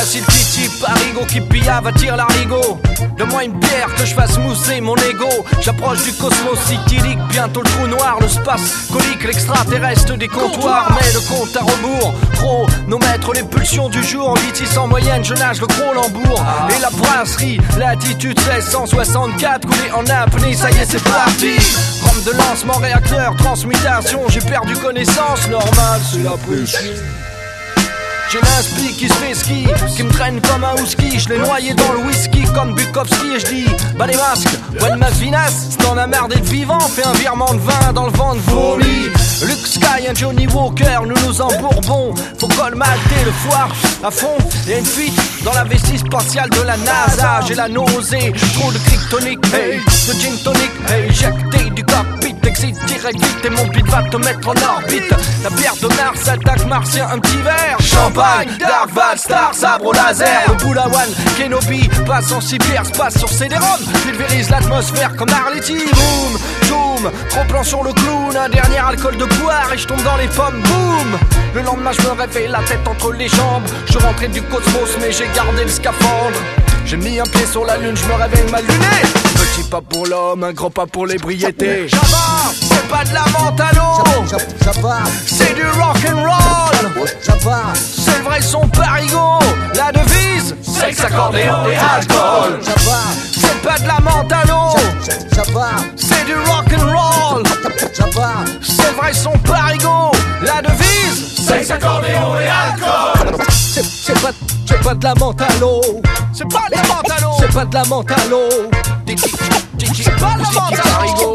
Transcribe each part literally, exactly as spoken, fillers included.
Facile titi, parigo qui pilla va tire l'arigot. Donne-moi une bière que je fasse mousser mon ego. J'approche du cosmos cyclique, bientôt le trou noir, le space colique, l'extraterrestre des comptoirs. Mais le compte à rebours, chronomètre, les pulsions du jour. Vitesse en moyenne, je nage le gros lambour. Et la brasserie, latitude seize cent soixante-quatre, coulé en apnée, ça y est c'est parti. Rampe de lancement, réacteur, transmutation. J'ai perdu connaissance, normal c'est la pression. J'ai l'inspi qui se fait ski, qui me traîne comme un husky. Je l'ai noyé dans le whisky comme Bukowski. Et je dis, bah les masques, one mas vinas. Si t'en as marre d'être vivant, fais un virement de vin dans le vent de vomi. Luke Sky, un Johnny Walker, nous nous embourbons. Faut colmater le foire à fond. Y'a une fuite dans la vessie spatiale de la NASA. J'ai la nausée, trop de kryptonique, hey, de gin tonic, hey, éjecté du cockpit. Exit direct vite et mon beat va te mettre en orbite. La bière de Mars attaque martien, un petit verre. Champagne, Dark Val, Star, sabre au laser. Le Boulawan, Kenobi, passe en cyber, passe sur C D-ROM. Pulvérise l'atmosphère comme Arletty. Boom, zoom, trop plan sur le clown. Un dernier alcool de poire et je tombe dans les pommes. Boum. Le lendemain je me réveille la tête entre les jambes. Je suis rentré du cosmos mais j'ai gardé le scaphandre. J'ai mis un pied sur la lune, je me réveille mal luné. Petit pas pour l'homme, un gros pas pour l'ébriété. Java, c'est pas de la menthe à l'eau. Java, c'est du rock'n'roll. Java, c'est le vrai son parigo. La devise, sexe, accordéon et alcool. Java, c'est pas de la menthe à l'eau. Java, c'est du rock'n'roll. Java, c'est le vrai son parigo. La devise, sexe, accordéon et alcool. C'est, c'est pas, c'est pas de la menthe à l'eau. C'est pas de la menthe à l'eau. C'est pas de la menthe à l'eau. C'est pas de la menthe à l'eau.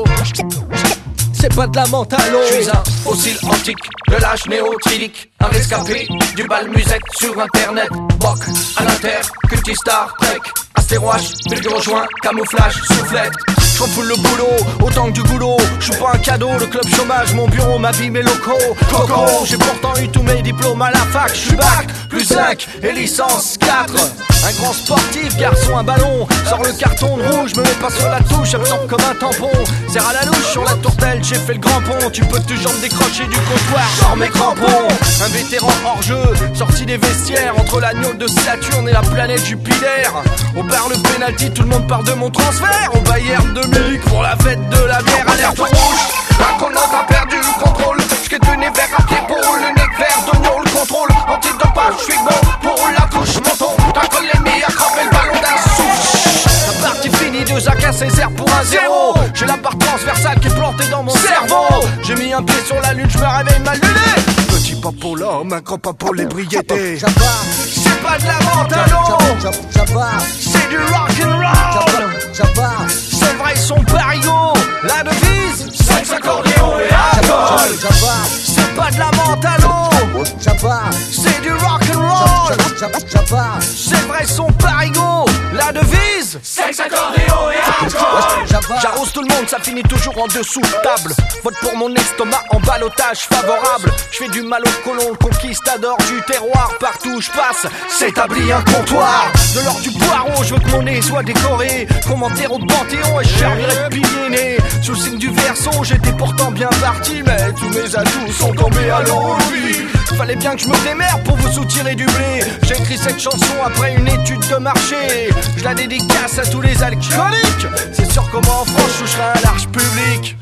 C'est pas de la menthe à l'eau. Je suis un fossile antique, de l'âge néotrilique. Un rescapé du bal musette sur internet. Boc, à l'inter, culti Star Trek. Astéroche, bulgure au joint, camouflage, soufflette. Je refoule le boulot, autant que du goulot. Je suis pas un cadeau, le club chômage, mon bureau, ma vie, mes locaux. Coco, j'ai pourtant eu tous mes diplômes à la fac. Je suis bac, plus cinq et licence quatre. Un grand sportif, garçon, un ballon. Sors le carton de rouge, me mets pas sur la touche, absorbe comme un tampon. Serre à la louche sur la tourtelle, j'ai fait le grand pont. Tu peux toujours me décrocher du comptoir, sors mes crampons. Un vétéran hors jeu, sorti des vestiaires. Entre l'agneau de Saturne et la planète Jupiter. Au bar le penalty, tout le monde parle de mon transfert. Au Bayern de Munich pour la fête de la bière. Alerte rouge, un connant a perdu le contrôle. J'qu'ai du nez vert à pied pour le nez vert. D'oignon le contrôle, antidopage, j'suis bon pour la couche. Menton, d'un collémie à cramer le ballon d'un souche. La partie finie, deux A K Césaire pour un zéro. J'ai la part transversale qui est plantée dans mon cerveau. J'ai mis un pied sur la lune, j'me réveille mal luné. Petit pas pour l'homme, un grand pas pour l'ébriété. C'est pas de la menthe à l'eau. C'est du rock'n'roll. C'est le vrai son parigo. La devise, sexe, accordéon et alcool. C'est pas de la menthe à l'eau. C'est du rock'n'roll. C'est le vrai son parigo. La devise, sexe, accordéon et alcool. J'arrose tout le monde, ça finit toujours en dessous de table. Vote pour mon estomac en ballottage favorable. Je fais du mal au colon, le conquistador du terroir. Partout où je passe, s'établit un comptoir. De l'or du poireau, je veux que mon nez soit décoré. Qu'on m'enterre au panthéon et je servirai de pilier né. Sous le signe du Verseau, j'étais pourtant bien parti. Mais tous mes atouts sont tombés à l'eau. Fallait bien que je me démerde pour vous soutirer du blé. J'ai écrit cette chanson après une étude de marché. Je la dédicace à tous les alcooliques. C'est sûr comment en France je toucherai un large public.